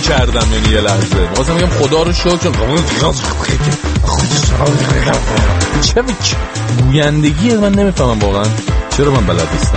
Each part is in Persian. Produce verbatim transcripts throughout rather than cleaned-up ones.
کردم، یعنی یه لحظه می‌خواستم بگم خدا رو شکر چه گویندگیه، من نمیفهمم واقعا چرا من بلد نیستم.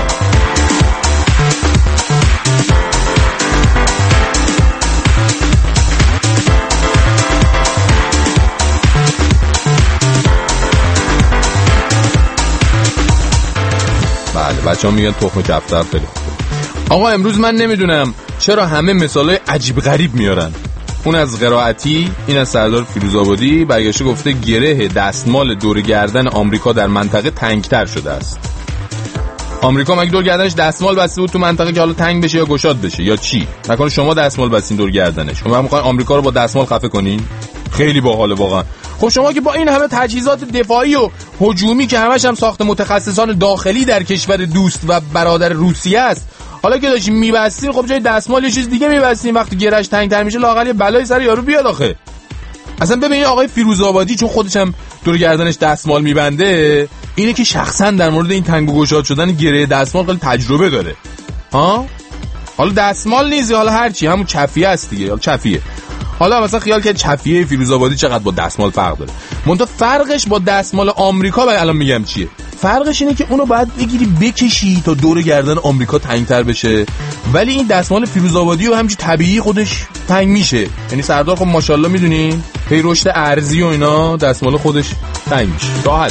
بله بچه ها میگن تخم کفتر خیلی خوبه. آقا امروز من نمیدونم چرا همه مثالای عجیب غریب میارن. اون از قرائتی، این از سردار فیروزآبادی برگشته گفته گره دستمال دور گردن آمریکا در منطقه تنگتر شده است. آمریکا مگه دور گردنش دستمال بسته بود تو منطقه که حالا تنگ بشه یا گشاد بشه یا چی؟ نکنه شما دستمال بستین دور گردنش. شما میخواین آمریکا رو با دستمال خفه کنین؟ خیلی باحاله واقعا. خب شما که با این همه تجهیزات دفاعی و هجومی که همش هم ساخت متخصصان داخلی در کشور دوست و برادر روسیه است، حالا که داشتین میبستین، خب جای دستمال یه چیز دیگه میبستین. وقتی گرش تنگ‌تر میشه لااقل بلای سر یارو بیاد آخه. اصلا ببین آقای فیروزآبادی چون خودش هم دور گردنش دستمال میبنده، اینه که شخصا در مورد این تنگ و گشاد شدن گره دستمال خیلی تجربه داره. ها حالا دستمال نیست، حالا هر چی، همون چفیه است دیگه، حالا چفیه. حالا مثلا خیال که چفیه فیروزآبادی چقدر با دستمال فرق داره. منتها فرقش با دستمال آمریکا بعد الان میگم چیه. فرقش اینه که اونو باید بگیری بکشی تا دور گردن آمریکا تنگتر بشه، ولی این دستمال فیروزآبادی و همچین طبیعی خودش تنگ میشه. یعنی سردار خب ماشاءالله میدونین پی رشد ارزی و اینا دستمال خودش تنگ میشه راحت.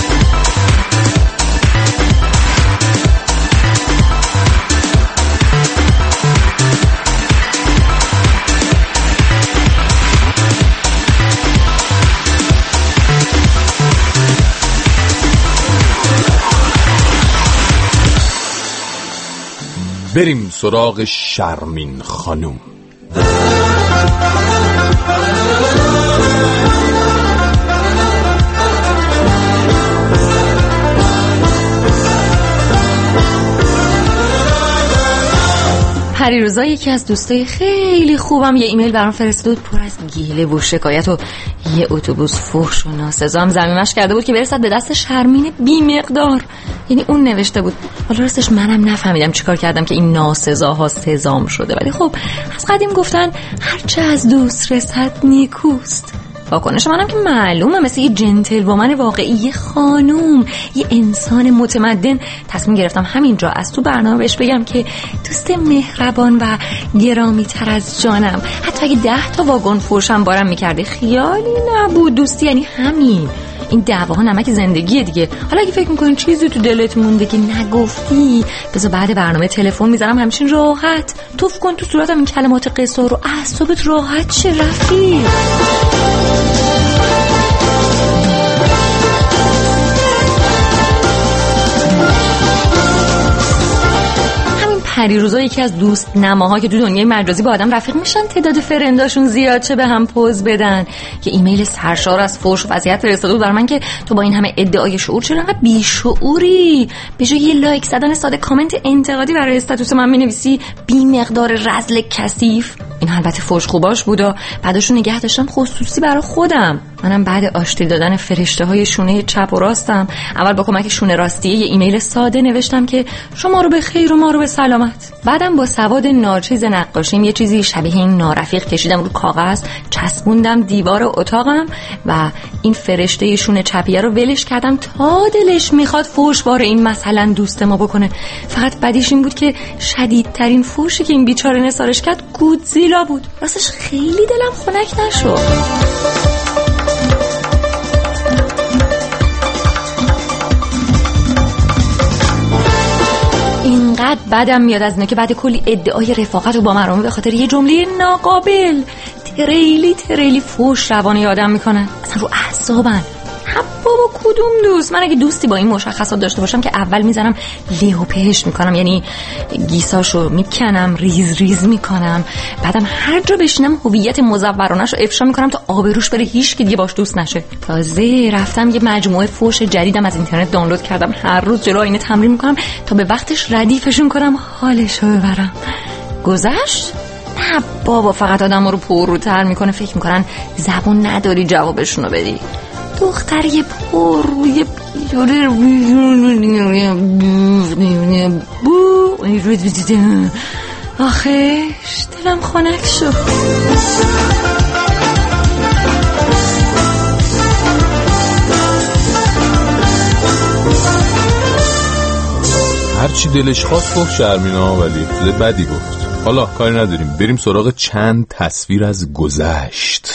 بریم سراغ شرمین خانوم. پریروزا یکی از دوستای خیلی خوبم یه ایمیل برام فرستاد پر از گیله و شکایت و یه اتوبوس فحش و ناسزا هم زمینش کرده بود که برسد به دست شرمین بی مقدار. یعنی اون نوشته بود. حالا راستش منم نفهمیدم چیکار کردم که این ناسزاها سزام شده، ولی خب از قدیم گفتن هرچه از دوست رسد نیکوست. واکنش منم که معلومه مثل یه جنتل وومن واقعی، یه خانوم، یه انسان متمدن تصمیم گرفتم همینجا از تو برنامه بهش بگم که دوست مهربان و گرامی تر از جانم، حتی اگه ده تا واگن فروشم بارم میکرده خیالی نبود. دوستی یعنی همین. این دعواها نمک زندگیه دیگه. حالا اگه فکر میکنی چیزی تو دلت مونده که نگفتی، بذار بعد برنامه تلفن میذارم همچین راحت توف کن تو صورتم این کلمات قصار و اعصابت راحت شه رفیق. پریروزا یکی از دوست نماها که تو دنیای مجازی با آدم رفیق میشن تعداد فرنداشون زیاد چه به هم پوز بدن، که ایمیل سرشار از فحش و وضعیت فرستاده بود بر من که تو با این همه ادعای شعور چرا انقدر بیشعوری؟ به جای یه لایک زدن ساده کامنت انتقادی برای استاتوس من مینویسی بی مقدار رذل کثیف. این البته فحش خوباش بودا، بعدشو نگه داشتم خصوصی برای خودم. منم بعد آشتی دادن فرشته های شونه چپ و راستم اول با کمک شونه راستی یه ایمیل ساده نوشتم که شما رو به خیر و ما رو به سلامت. بعدم با سواد ناچیز نقاشیم یه چیزی شبیه این نارفیق کشیدم رو کاغذ، چسبوندم دیوار اتاقم و این فرشته شونه چپیه رو ولش کردم تا دلش میخواد فحش بار این مثلا دوست ما بکنه. فقط بدیش این بود که شدیدترین فحشی که این بیچاره نثارش کرد گودزیلا بود. راستش خیلی دلم خنک نشد. اینقدر بدم میاد از اینا که بعد کلی ادعای رفاقت و با مرامه به خاطر یه جمله ناقابل تریلی تریلی فحش روانه آدم میکنن. اصلا رو اعصابن. بابا کدوم دوست؟ من اگه دوستی با این مشخصات داشته باشم که اول میزنم له و پهش میکنم، یعنی گیساشو میکنم، ریز ریز میکنم، بعدم هر جا بشینم هویت مزورانه‌شو افشا میکنم تا آبروش بره هیچ کی دیگه باش دوست نشه. تازه رفتم یه مجموعه فحش جدیدم از اینترنت دانلود کردم، هر روز جلو آینه تمرین میکنم تا به وقتش ردیفشون کنم حالشو ببرم. گذشت؟ نه بابا، فقط آدم رو پرروتر میکنه. فکر میکنن زبون نداری جوابشونو بدی. دختر یه پر یه آخیش دلم خنک شد. هرچی دلش خواست گفت شرمینا، ولی چیز بدی گفت. حالا کاری نداریم، بریم سراغ چند تصویر از گذشت.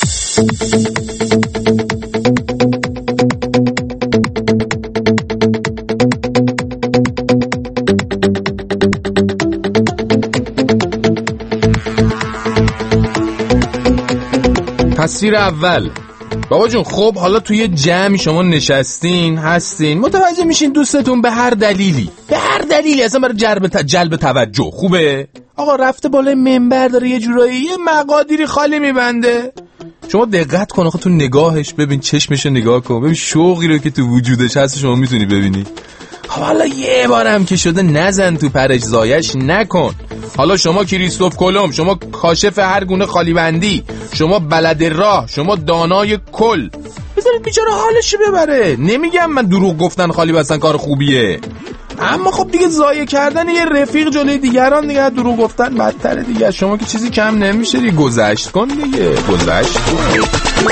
تصویر اول. بابا جون خب حالا توی جمعی شما نشستین هستین، متوجه میشین دوستتون به هر دلیلی به هر دلیلی اصلا برای جلب ت... جلب توجه خوبه آقا رفته بالای منبر داره یه جورایی یه مقادیری خالی میبنده، شما دقت کن آخه تو نگاهش، ببین چشمشو نگاه کن، ببین شوقی رو که تو وجودش هست شما میتونی ببینی. حالا یه بارم که شده نزن تو پرش زایش نکن. حالا شما کریستوف کلم، شما کاشف هر گونه خالی بندی، شما بلد راه، شما دانای کل، بذارید بیچاره حالش ببره. نمیگم من دروغ گفتن خالی بستن کار خوبیه، اما خب دیگه ضایع کردن یه رفیق جلوی دیگران دیگه دروغ گفتن بدتره دیگه. شما که چیزی کم نمیشه دیگه، گذشت کن دیگه، گذشت کن.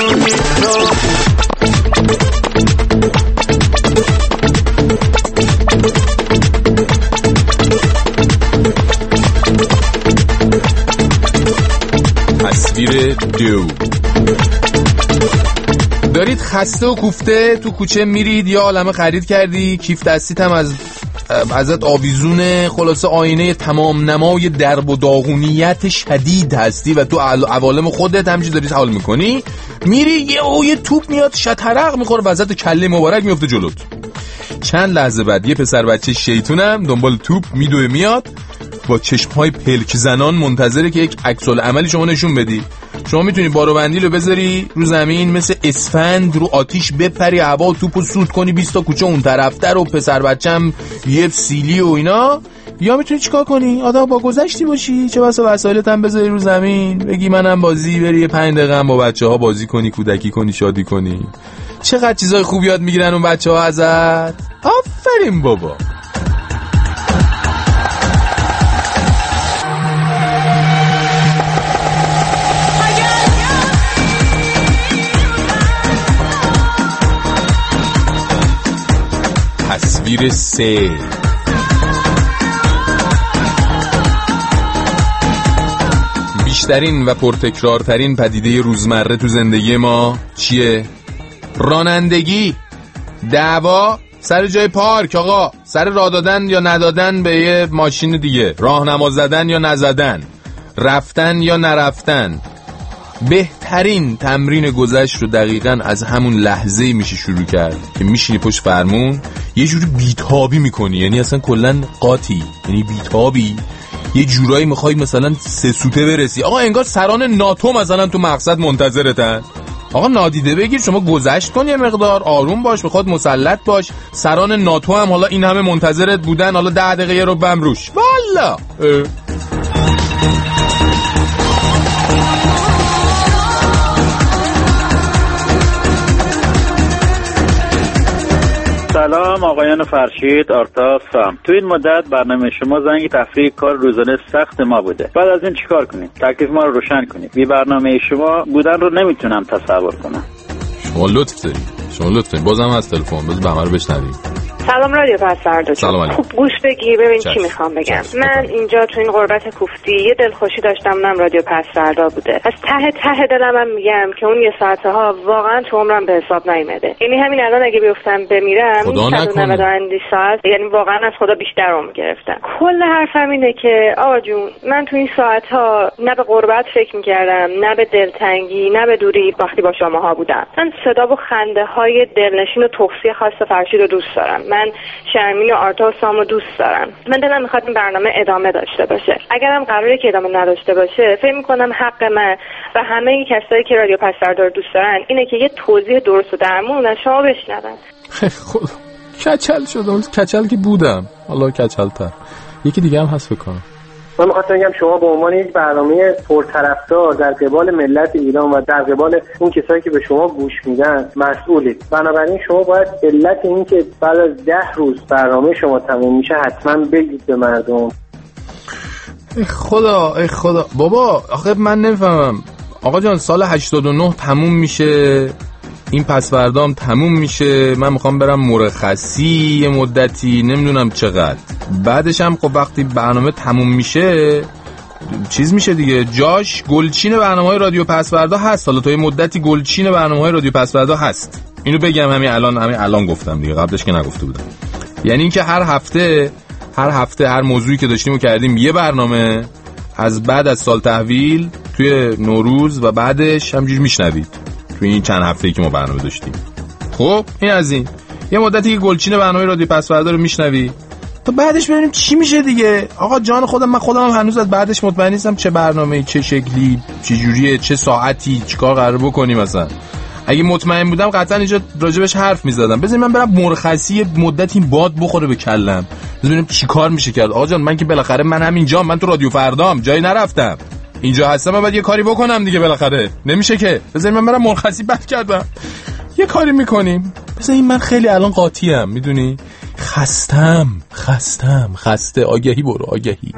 تصویر دو. دارید خسته و کوفته تو کوچه میرید یا عالمه خرید کردی، کیف دستیت هم از ازت آویزونه، خلاصه آینه تمام نمای درب و داغونیت شدید هستی و تو عوالم خودت همچی داری حال میکنی، میری یه او یه توپ میاد شطرق میخوره وسط کله مبارک میفته جلوت. چند لحظه بعد یه پسر بچه شیطونم دنبال توپ میدوه میاد با چشمهای پلک زنان منتظره که یک عکس العملی شما نشون بدی. شما میتونی بارو بندی رو بذاری رو زمین مثل اسفند رو آتیش بپری هوا توپو سود کنی بیست تا کوچه اون طرفتر و پسر بچم یه سیلی و اینا، یا میتونی چیکار کنی آدم با گذشتی باشی، چه بسا وسایلت هم بذاری رو زمین بگی منم بازی، بری یه پنج دقیقه هم با بچه‌ها بازی کنی، کودکی کنی، شادی کنی. چقدر چیزای خوب یاد میگیرن اون بچه‌ها ازت. آفرین بابا. تصویر سه. بیشترین و پرتکرارترین پدیده روزمره تو زندگی ما چیه؟ رانندگی. دعوا سر جای پارک آقا، سر راه دادن یا ندادن به یه ماشین دیگه، راهنما زدن یا نزدن، رفتن یا نرفتن. بهترین تمرین گذشت رو دقیقاً از همون لحظه‌ای میشه شروع کرد که میشینی پشت فرمون یه جوری بیتابی میکنی، یعنی اصلا کلاً قاطی، یعنی بیتابی، یه جورایی میخوای مثلا سه سوته برسی. آقا انگار سران ناتو مثلا تو مقصد منتظرتن. آقا نادیده بگیر، شما گذشت کن، یه مقدار آروم باش، بخواد مسلط باش. سران ناتو هم حالا این همه منتظرت بودن، حالا ده دقیقه یه رو بم روش والا. سلام آقایان فرشید، آرتاسم. تو این مدت برنامه شما زنگ تفریح کار روزانه سخت ما بوده. بعد از این چیکار کنیم؟ تکلیف ما رو روشن کنید. بی برنامه شما بودن رو نمیتونم تصور کنم. شما لطف دارید، شما لطف دارید. بازم از تلفن بذار به همه رو بشنویم. سلام رادیو پس‌فردا. سلام علیکم. خوب گوش بگیر ببین چی میخوام بگم. چشم. من اینجا تو این غربت کوفتی یه دلخوشی داشتم، اونم رادیو پس‌فردا بوده. از ته ته دلم هم میگم که اون یه ساعته ها واقعا تو عمرم به حساب نیومده. یعنی همین الان اگه بیفتم بمیرم صد و نود و اند ساعت، یعنی واقعا از خدا بیشتر عمر گرفتم. کل حرفم اینه که آقا جون من تو این ساعت ها نه به غربت فکر میکردم، نه به دلتنگی، نه به دوری وقتی با شماها بودم. من صدا و خنده های دلنشین و توصیه خاص فرشید رو دوست دارم. من شرمین و آرتا و سامو دوست دارم. من دلم میخواد این برنامه ادامه داشته باشه. اگرم قراره که ادامه نداشته باشه، فکر میکنم حق من و همه کسایی که رادیو پس‌فردا رو دوست دارن اینه که یه توضیح درست و درمون از شما بشنون. خود کچل شدم، کچل که بودم، حالا کچل‌تر. یکی دیگه هم هست بکنم. من می‌خواستم بگم شما به عنوان یک برنامه پرطرفدار در قبال ملت ایران و در قبال اون کسایی که به شما گوش میدن مسئولید. بنابراین شما باید علت این که بعد از ده روز برنامه شما تموم میشه حتما بگید به مردم. ای خدا ای خدا بابا، آخه من نمیفهمم. آقا جان سال هشتاد و نه تموم میشه، این پسوردام تموم میشه، من میخوام برم مرخصی یه مدتی، نمیدونم چقدر. بعدش هم خب وقتی برنامه تموم میشه چیز میشه دیگه، جاش گلچین برنامه‌های رادیو پسوردا هست. حالا تا یه مدتی گلچین برنامه‌های رادیو پسوردا هست. اینو بگم همین الان، همین الان گفتم دیگه، قبلش که نگفته بودم. یعنی اینکه هر هفته هر هفته هر موضوعی که داشتیم و کردیم یه برنامه، از بعد از سال تحویل توی نوروز و بعدش همینجوری میشنوید توی این چند هفته‌ای که ما برنامه داشتیم. خب این از این یه مدتی که گلچین برنامه رادیو پسوردا رو میشنوی تا بعدش ببینیم چی میشه دیگه. آقا جان خودم، من خودم هم هنوز از بعدش مطمئن نیستم چه برنامه‌ای، چه شکلی، چه جوریه، چه ساعتی، چیکار قرار بکنیم. مثلا اگه مطمئن بودم قطعا اینجا راجبش حرف میزدم. بذار من برم مرخصی مدتی باد بخوره به کلم، ببینیم چیکار میشه کرد. آقا جان من که بالاخره من همینجا، من تو رادیو فردام، جایی نرفتم، اینجا هستم، من باید یه کاری بکنم دیگه، بالاخره نمیشه که بذار من برم مرخصی. بد کردم، یه کاری میکنیم. بذار این من خیلی الان قاطیم، میدونی، خستم خستم خسته. آگهی برو، آگهی.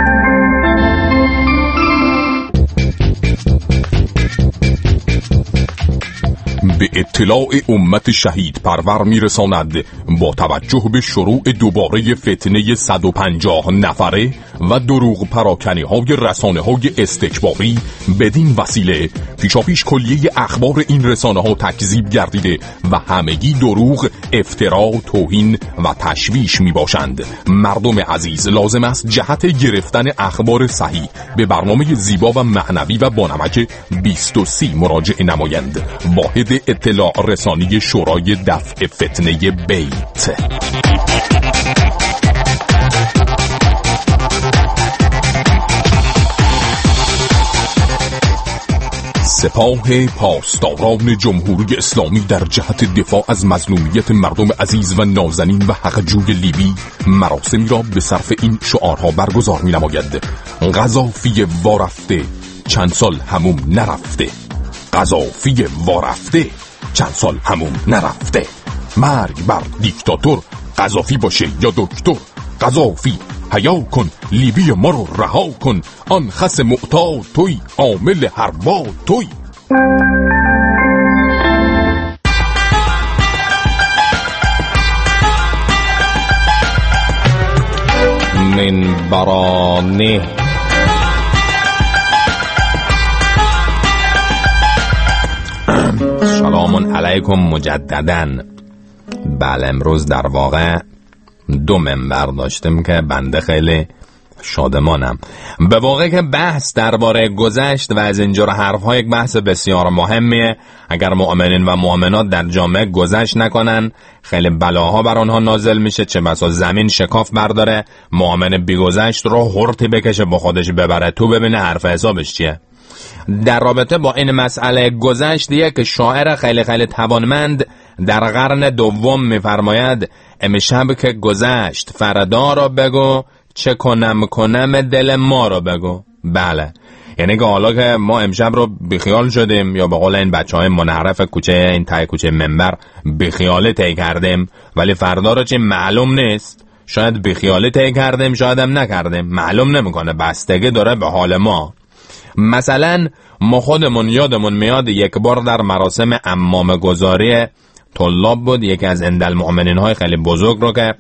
به اطلاع امت شهید پرور میرساند با توجه به شروع دوباره فتنه صد و پنجاه نفره و دروغ پراکنی های رسانه های استکباری، بدین وسیله پیشاپیش کلیه اخبار این رسانه ها تکذیب گردیده و همگی دروغ، افترا، توهین و تشویش می باشند. مردم عزیز لازم است جهت گرفتن اخبار صحیح به برنامه زیبا و معنوی و بانمک بیست و سی مراجعه نمایند. واحد اطلاع رسانی شورای دفع فتنه بیت. سپاه پاسداران جمهوری اسلامی در جهت دفاع از مظلومیت مردم عزیز و نازنین و حق‌جوی لیبی مراسمی را به صرف این شعارها برگزار می نماید. قذافی وارفته چند سال هموم نرفته، قذافی وارفته چند سال هموم نرفته، مرگ بر دیکتاتور، قذافی باشه یا دکتر، قذافی حیا کن، لیبی ما رو رها کن، آن خس معتاد توی، عامل هر باد توی. من برانه سلام علیکم مجدداً. بله امروز در واقع دو منبر داشتم که بنده خیلی شادمانم. به واقع که بحث درباره گذشت و از اینجور حرف‌ها یک بحث بسیار مهمیه. اگر مؤمنین و مؤمنات در جامعه گذشت نکنن خیلی بلاها بر آنها نازل میشه، چه بسا زمین شکاف برداره، مؤمن بیگذشت رو هرتی بکشه با خودش ببره تو، ببینه حرف حسابش چیه. در رابطه با این مسئله گذشت یک شاعر خیلی خیلی توانمند در قرن دوم میفرماید امشب که گذشت فردا را بگو، چه کنم کنم دل ما را بگو. بله، یعنی که حالا که ما امشب رو بیخیال شدیم، یا به قول این بچه های منحرف کوچه این تای کوچه منبر بیخیاله طی کردیم، ولی فردا رو چه معلوم نیست. شاید بیخیاله طی کردیم، شاید هم نکردیم، معلوم نمیکنه، بستگی داره به حال ما. مثلا ما خودمون یادمون میاد یک بار در مراسم عمامه گذاری طلاب بود، یکی از اندالمؤمنین های خیلی بزرگ رو که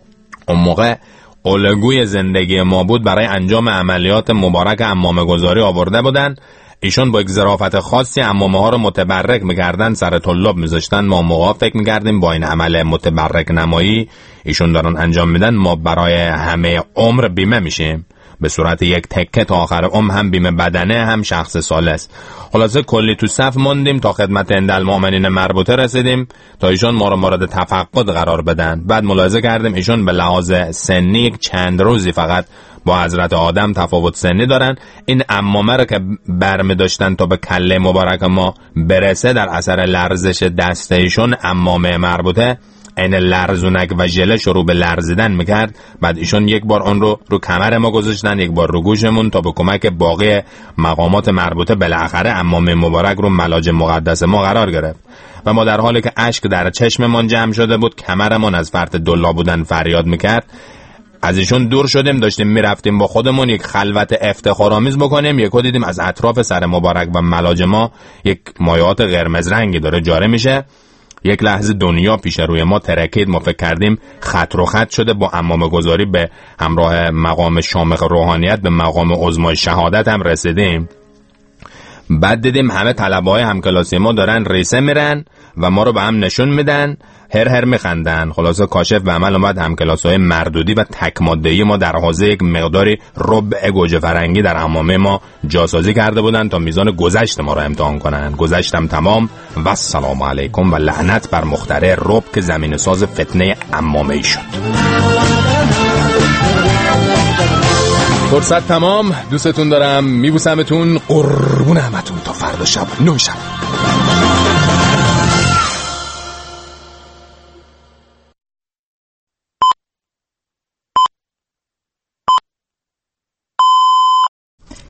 اون موقع الگوی زندگی ما بود برای انجام عملیات مبارک عمامه گذاری آورده بودن. ایشون با یک ظرافت خاصی عمامه ها رو متبرک میکردن، سر طلاب میذاشتن. ما موقع فکر میکردیم با این عمل متبرک نمایی ایشون دارن انجام میدن ما برای همه عمر بیمه میشیم، به صورت یک تکه تا آخر عمر، هم بیمه بدنه هم شخص سالس. خلاصه کلی تو صف موندیم تا خدمت اندالمؤمنین مربوطه رسیدیم تا ایشون ما رو مورد تفقد قرار بدن. بعد ملاحظه کردیم ایشون به لحاظ سنی چند روزی فقط با حضرت آدم تفاوت سنی دارن. این عمامه رو که برمی داشتن تا به کله مبارک ما برسه، در اثر لرزش دست ایشون عمامه مربوطه این لرزونک و ژله شروع به لرزیدن میکرد. بعد ایشون یک بار اون رو رو کمر ما گذاشتن، یک بار رو گوشمون، تا به کمک باقی مقامات مربوطه بالاخره عمامه مبارک رو ملاج مقدس ما قرار گرفت. و ما در حالی که اشک در چشممون جمع شده بود، کمرمون از فرط دلا بودن فریاد میکرد، از ایشون دور شدیم، داشتیم میرفتیم با خودمون یک خلوت افتخارآمیز بکنیم، یکو دیدیم از اطراف سر مبارک و ملاج ما یک مایعات قرمز رنگی داره جاره میشه. یک لحظه دنیا پیش روی ما ترکید، ما فکر کردیم خط رو خط شده، با عمامه گذاری به همراه مقام شامخ روحانیت به مقام عظمای شهادت هم رسیدیم. بعد دیدیم همه طلبه‌های همکلاسی ما دارن ریسه میرن و ما رو به هم نشون میدن، هر هر میخندن. خلاصه کاشف به عمل اومد، همکلاسی‌های مردودی و تک ماده‌ای ما در حوزه یک مقداری ربع گوجه فرنگی در عمامه ما جاسازی کرده بودن تا میزان گذشت ما رو امتحان کنن. گذشتم تمام و السلام علیکم و لعنت بر مخترع رب که زمین ساز فتنه عمامه‌ای شد. فرصت تمام، دوستتون دارم، میبوسمتون، قربون همتون، تا فردا شب نه شب.